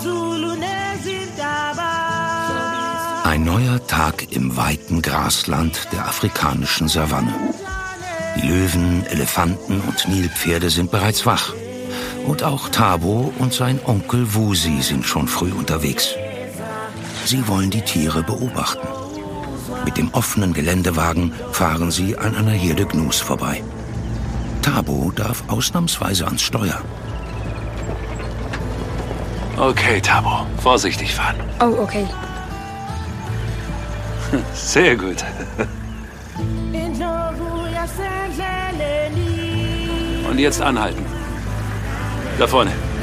Ein neuer Tag im weiten Grasland der afrikanischen Savanne. Die Löwen, Elefanten und Nilpferde sind bereits wach. Und auch Thabo und sein Onkel Wusi sind schon früh unterwegs. Sie wollen die Tiere beobachten. Mit dem offenen Geländewagen fahren sie an einer Herde Gnus vorbei. Thabo darf ausnahmsweise ans Steuer. Okay, Thabo, vorsichtig fahren. Oh, okay. Sehr gut. Und jetzt anhalten. Da vorne.